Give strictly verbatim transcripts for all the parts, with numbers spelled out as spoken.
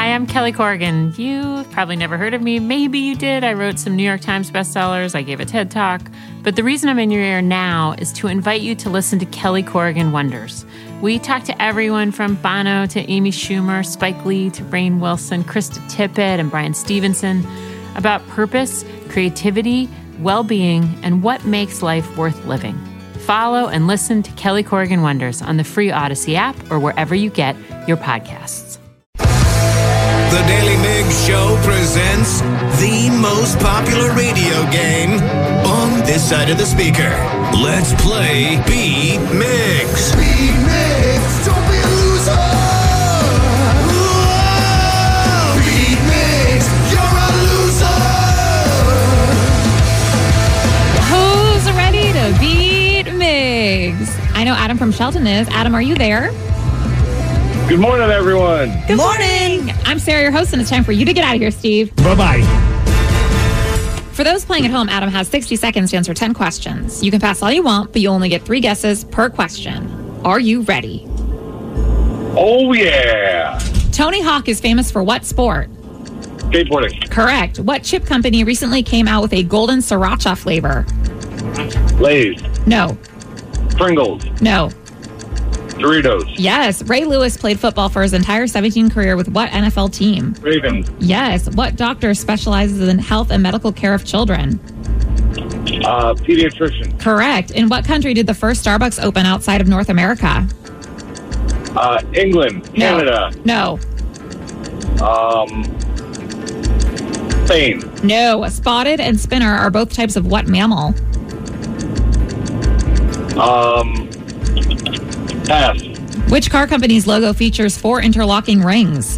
Hi, I'm Kelly Corrigan. You probably never heard of me. Maybe you did. I wrote some New York Times bestsellers. I gave a TED Talk. But the reason I'm in your ear now is to invite you to listen to Kelly Corrigan Wonders. We talk to everyone from Bono to Amy Schumer, Spike Lee to Rainn Wilson, Krista Tippett, and Brian Stevenson about purpose, creativity, well-being, and what makes life worth living. Follow and listen to Kelly Corrigan Wonders on the free Odyssey app or wherever you get your podcasts. The Daily Migs Show presents the most popular radio game on this side of the speaker. Let's play Beat Migs. Beat Migs, don't be a loser. Whoa. Beat Migs, you're a loser. Who's ready to beat Migs? I know Adam from Shelton is. Adam, are you there? Good morning, everyone. Good morning. I'm Sarah, your host, and it's time for you to get out of here, Steve. Bye-bye. For those playing at home, Adam has sixty seconds to answer ten questions. You can pass all you want, but you only get three guesses per question. Are you ready? Oh, yeah. Tony Hawk is famous for what sport? Skateboarding. Correct. What chip company recently came out with a golden sriracha flavor? Lay's. No. Pringles. No. Doritos. Yes. Ray Lewis played football for his entire seventeen career with what N F L team? Ravens. Yes. What doctor specializes in health and medical care of children? Uh, pediatrician. Correct. In what country did the first Starbucks open outside of North America? Uh, England. Canada. No. Um, Spain. No. Spotted and spinner are both types of what mammal? Um, pass. Which car company's logo features four interlocking rings?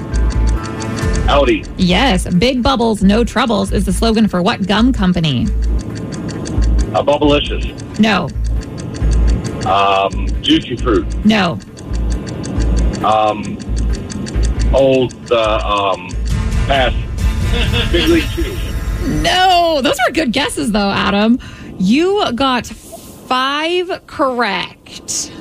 Audi. Yes. Big bubbles, no troubles is the slogan for what gum company? Uh, Bubblicious. No. Um, Juicy Fruit. No. Um, old, uh, um, pass. Big League Chew. No. Those were good guesses, though, Adam. You got five correct.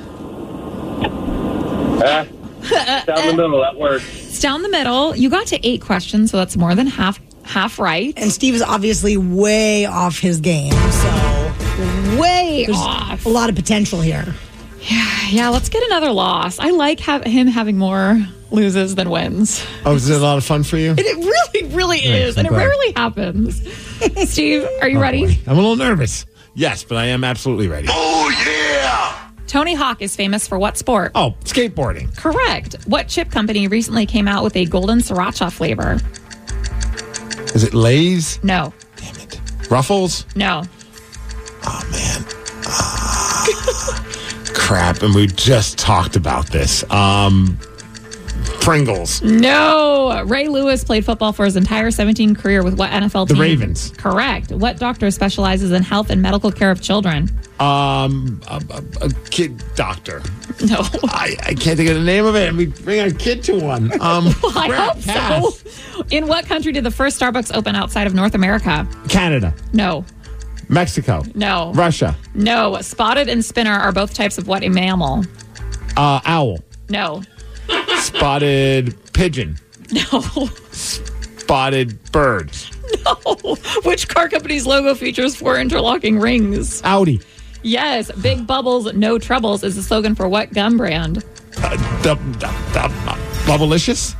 Ah, down the middle, that works. It's down the middle. You got to eight questions, so that's more than half half right. And Steve is obviously way off his game, so Way there's off. a lot of potential here. Yeah, yeah, let's get another loss. I like ha- him having more loses than wins. Oh, is it a lot of fun for you? And it really, really is. And it I'm glad. rarely happens. Steve, are you Oh, ready? boy. I'm a little nervous. Yes, but I am absolutely ready. Oh, yeah. Tony Hawk is famous for what sport? Oh, skateboarding. Correct. What chip company recently came out with a golden sriracha flavor? Is it Lay's? No. Damn it. Ruffles? No. Oh, man. Ah, crap. And we just talked about this. Um, Pringles. No. Ray Lewis played football for his entire seventeen career with what N F L The team? Ravens. Correct. What doctor specializes in health and medical care of children? Um, a, a, a kid doctor. No. I, I can't think of the name of it. And we bring a kid to one. Um, Well, I crap, hope pass. so. In what country did the first Starbucks open outside of North America? Canada. No. Mexico. No. Russia. No. Spotted and spinner are both types of what a mammal? Uh, owl. No. Spotted pigeon. No. Spotted bird. No. Which car company's logo features four interlocking rings? Audi. Yes. Big bubbles, no troubles is the slogan for what gum brand? Uh, the, the, the, uh, Bubblicious?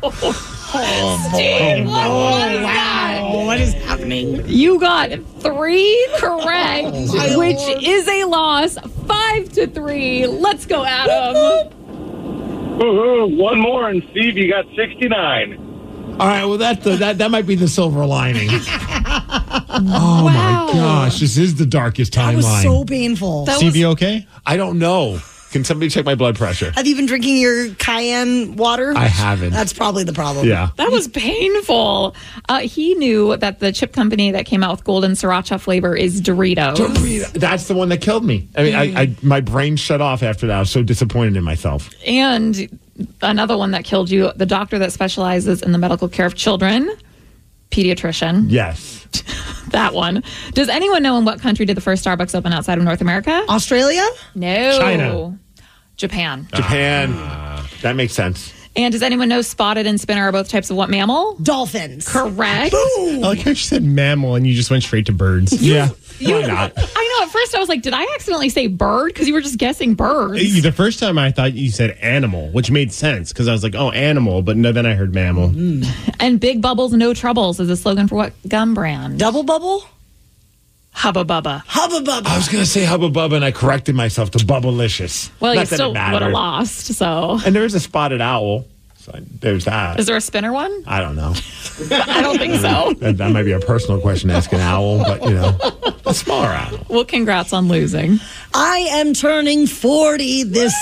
Steve, what was that? Oh, what is happening? You got three correct, which is a loss. Five to three. Let's go, Adam. Woo-hoo, one more, and Steve, you got sixty-nine. All right, well, that, the, that that might be the silver lining. Oh, Wow. my gosh. This is the darkest That timeline. was so painful. That Steve, was- you okay? I don't know. Can somebody check my blood pressure? Have you been drinking your cayenne water? I haven't. That's probably the problem. Yeah. That was painful. Uh, he knew that the chip company that came out with golden sriracha flavor is Doritos. Dorito. That's the one that killed me. I mean, I, I my brain shut off after that. I was so disappointed in myself. And another one that killed you, the doctor that specializes in the medical care of children, pediatrician. Yes. That one. Does anyone know in what country did the first Starbucks open outside of North America? Australia? No. China. Japan. Japan. That makes sense. And does anyone know spotted and spinner are both types of what mammal? Dolphins. Correct. I like how she said mammal and you just went straight to birds. Yeah. Why not? I know. At first, I was like, did I accidentally say bird? Because you were just guessing birds. The first time I thought you said animal, which made sense because I was like, oh, animal. But no, then I heard mammal. Mm. And big bubbles, no troubles is a slogan for what gum brand? Double bubble? Hubba Bubba. Hubba Bubba. I was going to say Hubba Bubba, and I corrected myf to Bubblicious. Well, Not you that it still would have mattered. lost, so. And there is a spotted owl. So there's that. Is there a spinner one? I don't know. I don't think so. That, that might be a personal question to ask an owl, but, you know, a smaller owl. Well, congrats on losing. I am turning forty this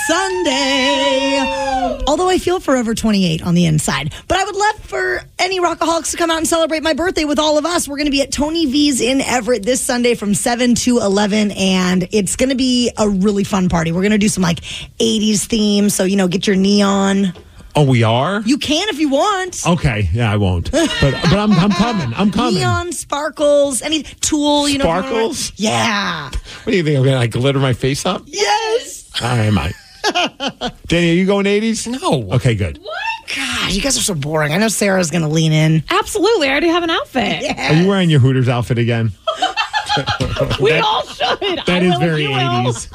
Sunday. Although I feel forever twenty-eight on the inside. But I would love for any Rockaholics to come out and celebrate my birthday with all of us. We're going to be at Tony V's in Everett this Sunday from seven to eleven. And it's going to be a really fun party. We're going to do some like eighties themes. So, you know, get your neon. Oh, we are? You can if you want. Okay. Yeah, I won't. But but I'm I'm coming. I'm coming. Neon, sparkles, any tool, you know. Sparkles? Yeah. What do you think? I'm going to like glitter my face up? Yes. I might. Danny, are you going eighties? No. Okay, good. God, you guys are so boring. I know Sarah's going to lean in. Absolutely. I already have an outfit. Are you wearing your Hooters outfit again? We all should. That I is will, very you will. eighties.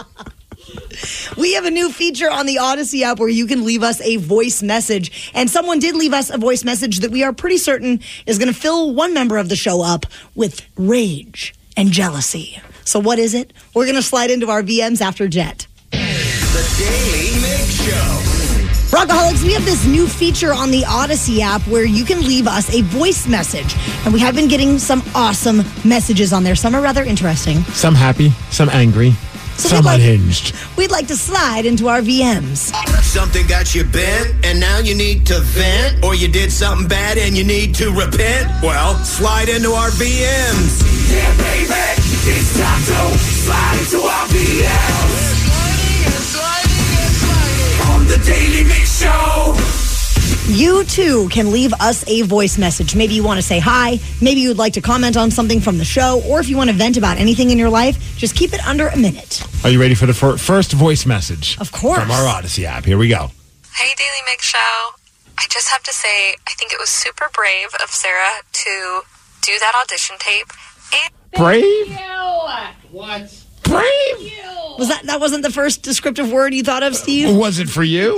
We have a new feature on the Odyssey app where you can leave us a voice message. And someone did leave us a voice message that we are pretty certain is going to fill one member of the show up with rage and jealousy. So what is it? We're going to slide into our V Ms after Jet. The Daily Mig Show. Rockaholics, we have this new feature on the Odyssey app where you can leave us a voice message. And we have been getting some awesome messages on there. Some are rather interesting. Some happy, some angry, So some we'd like- unhinged. We'd like to slide into our V Ms. Something got you bent, and now you need to vent, or you did something bad and you need to repent? Well, slide into our V Ms. Yeah, baby, it's time to slide into our V Ms. On the Daily Mix Show. You, too, can leave us a voice message. Maybe you want to say hi. Maybe you would like to comment on something from the show. Or if you want to vent about anything in your life, just keep it under a minute. Are you ready for the fir- first voice message? Of course. From our Odyssey app. Here we go. Hey, Daily Mix Show. I just have to say, I think it was super brave of Sarah to do that audition tape. And Brave? What? Brave? Was that that wasn't the first descriptive word you thought of, Steve? Was it for you?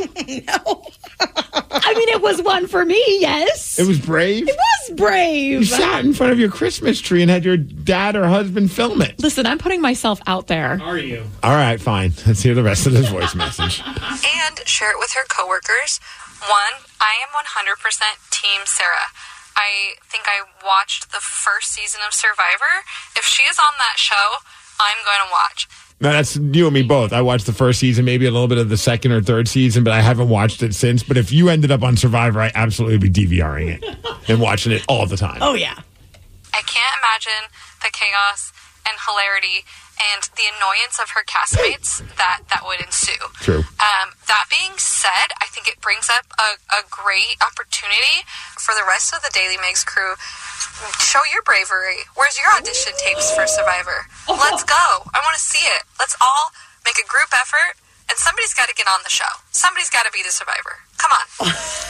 I mean, it was one for me, yes. It was brave? It was brave. You sat in front of your Christmas tree and had your dad or husband film it. Listen, I'm putting myself out there. Are you? All right, fine. Let's hear the rest of this voice message. and share it with her coworkers. One, I am one hundred percent Team Sarah. I think I watched the first season of Survivor. If she is on that show, I'm going to watch. No, that's you and me both. I watched the first season, maybe a little bit of the second or third season, but I haven't watched it since. But if you ended up on Survivor, I absolutely would be DVRing it and watching it all the time. Oh, yeah. I can't imagine the chaos and hilarity and the annoyance of her castmates that, that would ensue. True. Um, that being said, I think it brings up a, a great opportunity for the rest of the Daily Migs crew. Show your bravery. Where's your audition tapes for Survivor? Let's go. I want to see it. Let's all make a group effort, and somebody's got to get on the show. Somebody's got to be the survivor. Come on.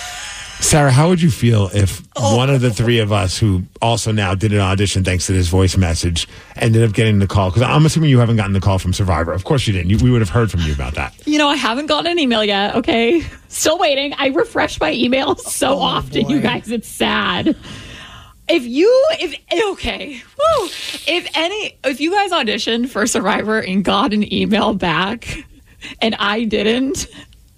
Sarah, how would you feel if one of the three of us who also now did an audition thanks to this voice message ended up getting the call? Because I'm assuming you haven't gotten the call from Survivor. Of course you didn't. You, we would have heard from you about that. You know, I haven't gotten an email yet, okay? Still waiting. I refresh my email so Oh, often, boy. you guys. It's sad. If you, if, okay, woo. If any, if you guys auditioned for Survivor and got an email back and I didn't,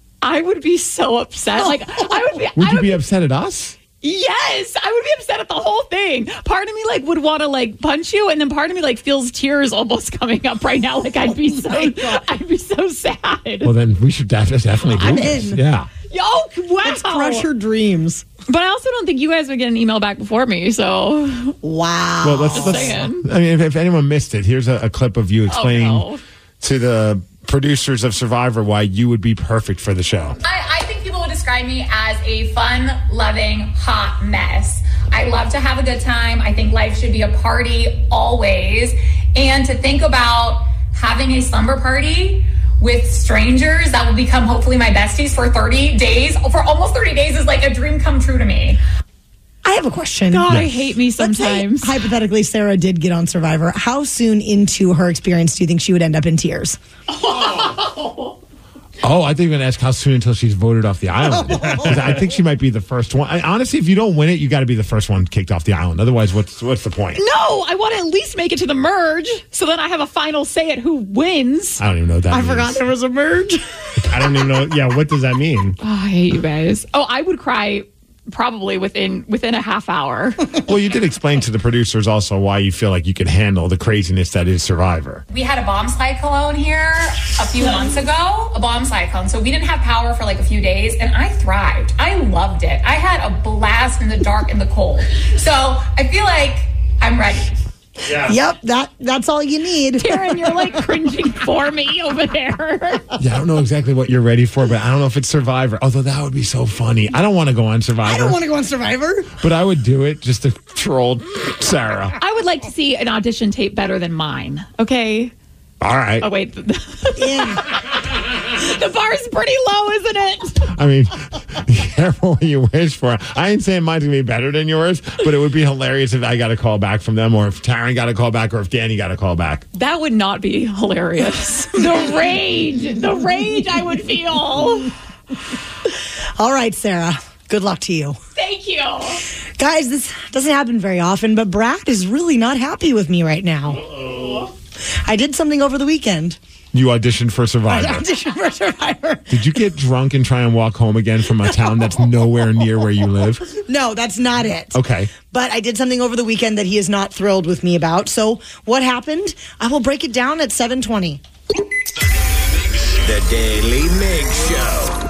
I would be so upset. Like, I would be, Would I you would be upset at us? Yes, I would be upset at the whole thing. Part of me like would want to like punch you, and then part of me like feels tears almost coming up right now. Like I'd be so, I'd be so sad. Well, then we should def- definitely do I'm this. in. Yeah. Yo, wow. Let's crush her dreams. But I also don't think you guys would get an email back before me. So Wow. Well, let's. let's saying. I mean, if, if anyone missed it, here's a, a clip of you explaining Oh, no. to the producers of Survivor why you would be perfect for the show. I, I think people would describe me as a fun, loving, hot mess. I love to have a good time. I think life should be a party always. And to think about having a slumber party with strangers that will become hopefully my besties for thirty days. For almost thirty days is like a dream come true to me. I have a question. God, I hate me Let's sometimes. say, hypothetically, Sarah did get on Survivor. How soon into her experience do you think she would end up in tears? Oh, I think you're going to ask how soon until she's voted off the island. 'Cause I think she might be the first one. I, honestly, if you don't win it, you got to be the first one kicked off the island. Otherwise, what's what's the point? No, I want to at least make it to the merge, so then I have a final say at who wins. I don't even know what that I means. forgot there was a merge. I don't even know. Yeah, what does that mean? Oh, I hate you guys. Oh, I would cry probably within within a half hour. Well, you did explain to the producers also why you feel like you could handle the craziness that is Survivor. We had a bomb cyclone here a few months ago, a bomb cyclone. So we didn't have power for like a few days, and I thrived. I loved it. I had a blast in the dark and the cold. So I feel like I'm ready. Yeah. Yep, that that's all you need. Taryn, you're like cringing for me over there. Yeah, I don't know exactly what you're ready for, but I don't know if it's Survivor. Although that would be so funny. I don't want to go on Survivor. I don't want to go on Survivor. But I would do it just to troll Sarah. I would like to see an audition tape better than mine. Okay. All right. Oh wait, the, In. the bar's pretty low, isn't it? I mean, be careful what you wish for. I ain't saying mine's going to be better than yours, but it would be hilarious if I got a call back from them, or if Taryn got a call back, or if Danny got a call back. That would not be hilarious. The rage, the rage I would feel. All right, Sarah. Good luck to you. Thank you. Guys, this doesn't happen very often, but Brad is really not happy with me right now. Uh-oh. I did something over the weekend. You auditioned for Survivor. I auditioned for Survivor. Did you get drunk and try and walk home again from a town that's nowhere near where you live? No, that's not it. Okay. But I did something over the weekend that he is not thrilled with me about. So what happened? I will break it down at seven twenty. The Daily Mig Show.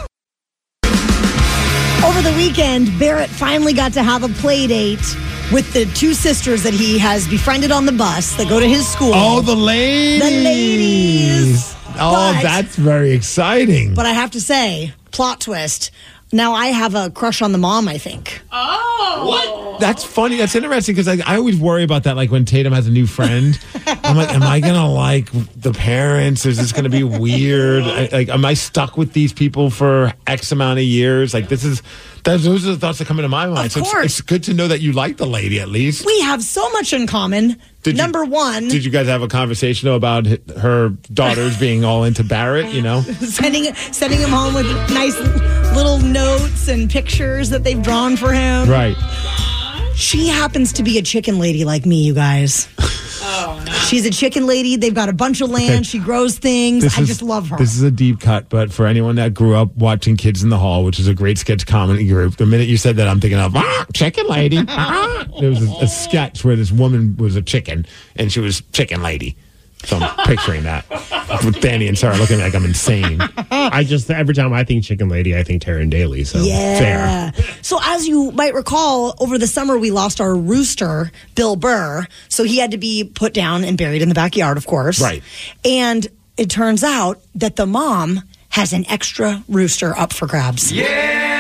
Over the weekend, Barrett finally got to have a play date with the two sisters that he has befriended on the bus that go to his school. Oh, the ladies. The ladies. Oh, But- that's very exciting. But I have to say, plot twist. Now I have a crush on the mom, I think. Oh. What? That's funny. That's interesting because I, I always worry about that. Like when Tatum has a new friend, I'm like, am I gonna like the parents? Is this gonna be weird? I, like, am I stuck with these people for X amount of years? Like, this is those, those are the thoughts that come into my mind. Of so it's, course. it's good to know that you like the lady at least. We have so much in common. Did you- Number one, Did you guys have a conversation though, about h- her daughters being all into Barrett? You know, sending sending him home with nice little notes and pictures that they've drawn for him. right? She happens to be a chicken lady like me, you guys. Oh, no. She's a chicken lady. They've got a bunch of land. Okay. She grows things. This I is- just love her. This is a deep cut, but for anyone that grew up watching Kids in the Hall, which is a great sketch comedy group, the minute you said that, I'm thinking of ah, chicken lady. Ah. There was a, a sketch where this woman was a chicken, and she was chicken lady. So I'm picturing that with Danny and Sarah looking like I'm insane. I just, every time I think Chicken Lady, I think Taryn Daly. So Yeah. So as you might recall, over the summer we lost our rooster, Bill Burr. So he had to be put down and buried in the backyard, of course. Right. And it turns out that the mom has an extra rooster up for grabs. You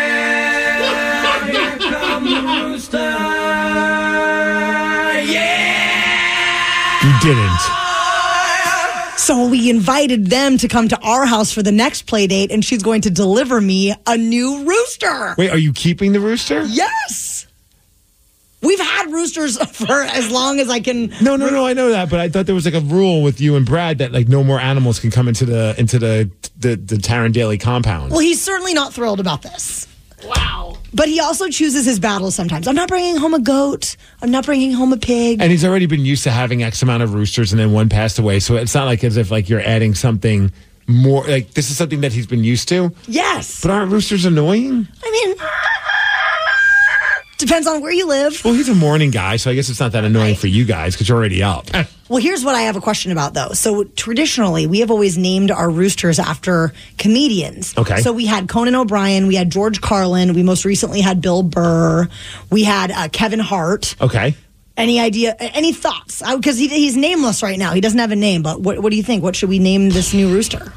didn't. So we invited them to come to our house for the next play date, and she's going to deliver me a new rooster. Wait, are you keeping the rooster? Yes. We've had roosters for as long as I can. No, no, no. I know that, but I thought there was like a rule with you and Brad that like no more animals can come into the into the the, the Taryn Daly compound. Well, he's certainly not thrilled about this. Wow. But he also chooses his battles sometimes. I'm not bringing home a goat. I'm not bringing home a pig. And he's already been used to having X amount of roosters, and then one passed away. So it's not like as if like you're adding something more. Like this is something that he's been used to. Yes. But aren't roosters annoying? I mean, depends on where you live. Well, he's a morning guy, so I guess it's not that annoying for you guys because you're already up. Well, here's what I have a question about, though. So traditionally, we have always named our roosters after comedians. Okay. So we had Conan O'Brien, we had George Carlin, we most recently had Bill Burr, we had uh, Kevin Hart. Okay. Any idea? Any thoughts? Because he, he's nameless right now. He doesn't have a name. But what, what do you think? What should we name this new rooster?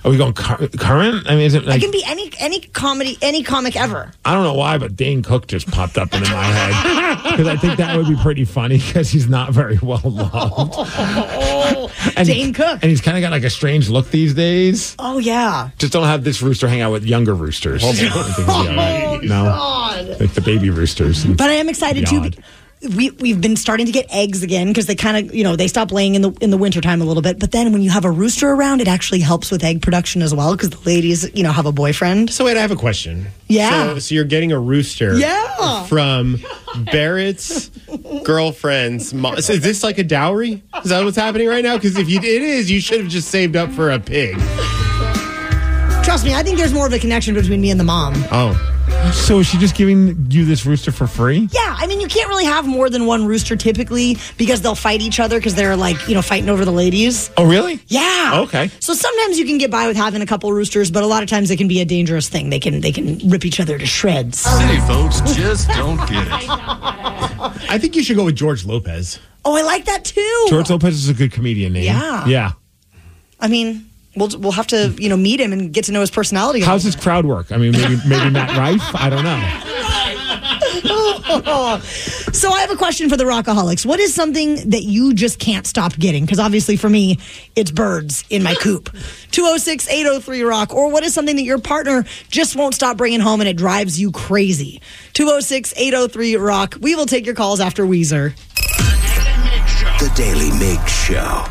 Are we going cur- current? I mean, is it like... It can be any any comedy, any comic ever. I don't know why, but Dane Cook just popped up into my head. Because I think that would be pretty funny because he's not very well loved. and Dane he, Cook. And he's kind of got like a strange look these days. Oh, yeah. Just don't have this rooster hang out with younger roosters. I think he'll be all right. Oh, no, God. like the baby roosters. But I am excited, too. Beyond. We, we've been starting to get eggs again because they kind of, you know, they stop laying in the in the wintertime a little bit. But then when you have a rooster around, it actually helps with egg production as well because the ladies, you know, have a boyfriend. So wait, I have a question. Yeah. So, so you're getting a rooster Yeah. from Barrett's girlfriend's mom. So is this like a dowry? Is that what's happening right now? Because if you, it is, you should have just saved up for a pig. Trust me, I think there's more of a connection between me and the mom. Oh. So is she just giving you this rooster for free? Yeah, I mean, you can't really have more than one rooster typically because they'll fight each other because they're like, you know, fighting over the ladies. Oh, really? Yeah. Okay. So sometimes you can get by with having a couple roosters, but a lot of times it can be a dangerous thing. They can they can rip each other to shreds. City folks just don't get it. I think you should go with George Lopez. Oh, I like that too. George Lopez is a good comedian name. Yeah. Yeah. I mean, we'll we'll have to, you know, meet him and get to know his personality. How's his crowd work? I mean, maybe maybe Matt Rife? I don't know. So I have a question for the Rockaholics. What is something that you just can't stop getting? Because obviously for me, it's birds in my coop. two oh six, eight oh three, rock. Or what is something that your partner just won't stop bringing home and it drives you crazy? two oh six, eight oh three, rock. We will take your calls after Weezer. The Daily Mig Show.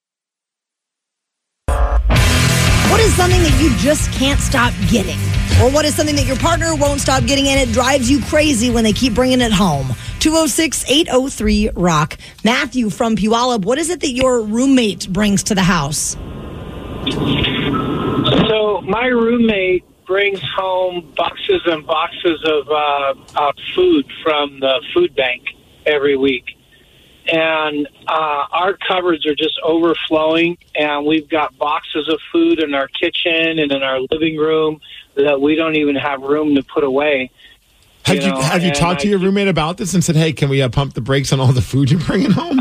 What is something that you just can't stop getting? Or what is something that your partner won't stop getting and it drives you crazy when they keep bringing it home? two oh six, eight oh three, rock. Matthew from Puyallup, what is it that your roommate brings to the house? So my roommate brings home boxes and boxes of uh, uh, food from the food bank every week. And uh, our cupboards are just overflowing, and we've got boxes of food in our kitchen and in our living room that we don't even have room to put away. Have You you, know, have you and talked to I- your roommate about this and said, hey, can we uh, pump the brakes on all the food you're bringing home?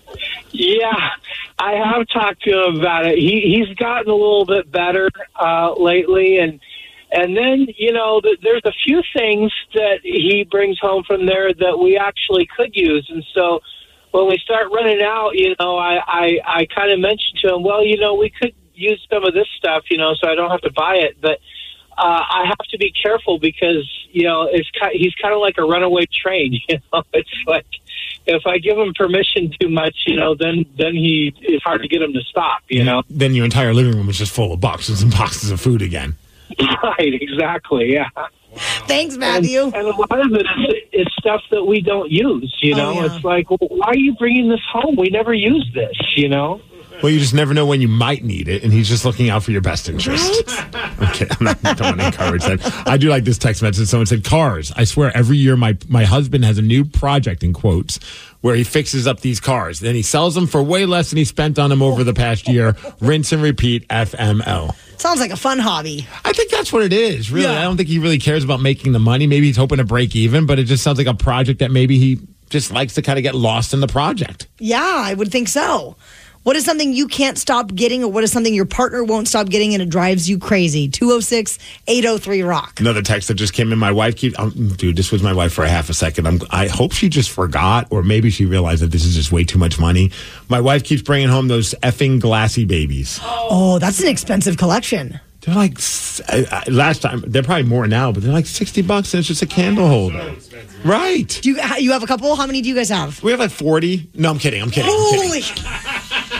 Yeah, I have talked to him about it. He he's gotten a little bit better uh, lately, and and then you know th- there's a few things that he brings home from there that we actually could use, and so when we start running out, you know, I I, I kind of mentioned to him, well, you know, we could use some of this stuff, you know, so I don't have to buy it, but uh, I have to be careful because you know it's ki- he's kind of like a runaway train, you know, it's like. If I give him permission too much, you know, then then he it's hard to get him to stop, you know. Then your entire living room is just full of boxes and boxes of food again. Right, exactly, yeah. Thanks, Matthew. And, and a lot of it is, is stuff that we don't use, you Oh, know. yeah. It's like, well, why are you bringing this home? We never use this, you know. Well, you just never know when you might need it, and he's just looking out for your best interest. Okay, I'm not, I don't want to encourage that. I do like this text message. Someone said, cars. I swear every year my, my husband has a new project, in quotes, where he fixes up these cars. Then he sells them for way less than he spent on them over the past year. Rinse and repeat, F M L. Sounds like a fun hobby. I think that's what it is, really. Yeah. I don't think he really cares about making the money. Maybe he's hoping to break even, but it just sounds like a project that maybe he just likes to kind of get lost in the project. Yeah, I would think so. What is something you can't stop getting, or what is something your partner won't stop getting and it drives you crazy? two oh six, eight oh three, rock. Another text that just came in. My wife keeps, um, dude, this was my wife for a half a second. I'm, I hope she just forgot, or maybe she realized that this is just way too much money. My wife keeps bringing home those effing glassy babies. Oh, that's an expensive collection. They're like, uh, last time, they're probably more now, but they're like sixty bucks and it's just a candle holder. Right. Do you you have a couple? How many do you guys have? We have like forty. No, I'm kidding. I'm kidding. I'm kidding. Holy!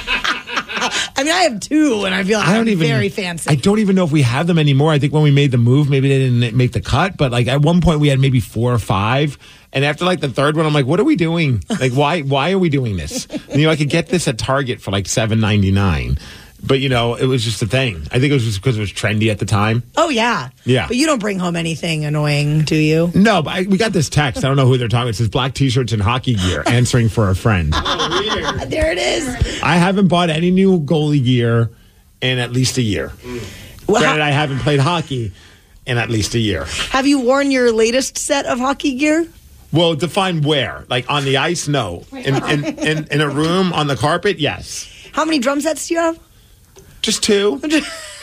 I mean, I have two, and I feel like I don't I'm even, very fancy. I don't even know if we have them anymore. I think when we made the move, maybe they didn't make the cut. But like at one point, we had maybe four or five. And after like the third one, I'm like, what are we doing? Like, why why are we doing this? And, you know, I could get this at Target for like seven ninety-nine. But, you know, it was just a thing. I think it was just because it was trendy at the time. Oh, yeah. Yeah. But you don't bring home anything annoying, do you? No, but I, we got this text. I don't know who they're talking. It says black T-shirts and hockey gear, answering for a friend. There it is. I haven't bought any new goalie gear in at least a year. Well, Granted, ha- I haven't played hockey in at least a year. have you worn your latest set of hockey gear? Well, define where. Like on the ice, no. In, in, in, in a room, on the carpet, yes. How many drum sets do you have? Just two.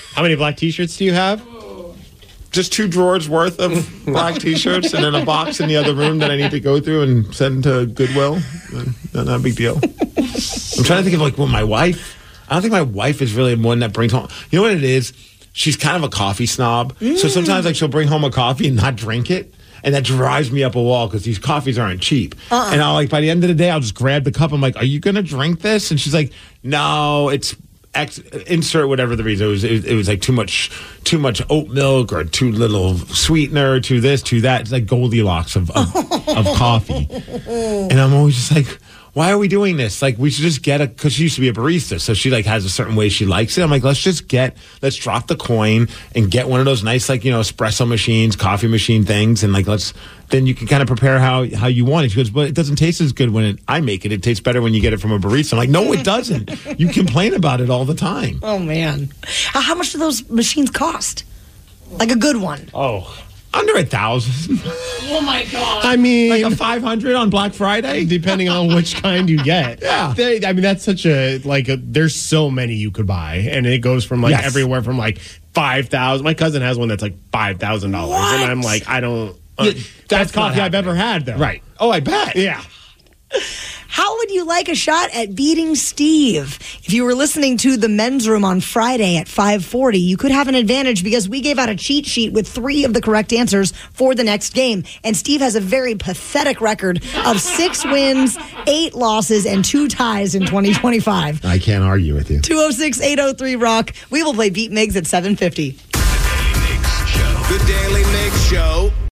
How many black T-shirts do you have? Just two drawers worth of black T-shirts and then a box in the other room that I need to go through and send to Goodwill. Not, not a big deal. I'm trying to think of like, well, my wife. I don't think my wife is really one that brings home. You know what it is? She's kind of a coffee snob. Mm. So sometimes like she'll bring home a coffee and not drink it. And that drives me up a wall because these coffees aren't cheap. Uh-uh. And I'll like, by the end of the day, I'll just grab the cup. I'm like, are you going to drink this? And she's like, no, it's X, insert whatever the reason. It was, it, it was like too much, too much oat milk or too little sweetener, too this, too that. It's like Goldilocks of, of, of coffee. And I'm always just like, why are we doing this? Like, we should just get a, because she used to be a barista, so she like has a certain way she likes it. I'm like, let's just get, let's drop the coin and get one of those nice, like, you know, espresso machines, coffee machine things, and like, let's, then you can kind of prepare how, how you want it. She goes, but it doesn't taste as good when it, I make it. It tastes better when you get it from a barista. I'm like, no, it doesn't. You complain about it all the time. Oh, man. How, how much do those machines cost? Like a good one? Oh, under a thousand. Oh my god! I mean, like a five hundred on Black Friday, depending on which kind you get. Yeah, they, I mean that's such a like. A, there's so many you could buy, and it goes from like yes. everywhere from like five thousand. My cousin has one that's like five thousand dollars, and I'm like, I don't. Uh, yeah, that's that's coffee I've ever had, though. Right? Oh, I bet. Yeah. How would you like a shot at beating Steve? If you were listening to The Men's Room on Friday at five forty, you could have an advantage because we gave out a cheat sheet with three of the correct answers for the next game. And Steve has a very pathetic record of six wins, eight losses, and two ties in twenty twenty-five. I can't argue with you. two oh six, eight oh three, rock. We will play Beat Migs at seven fifty. The Daily Migs Show.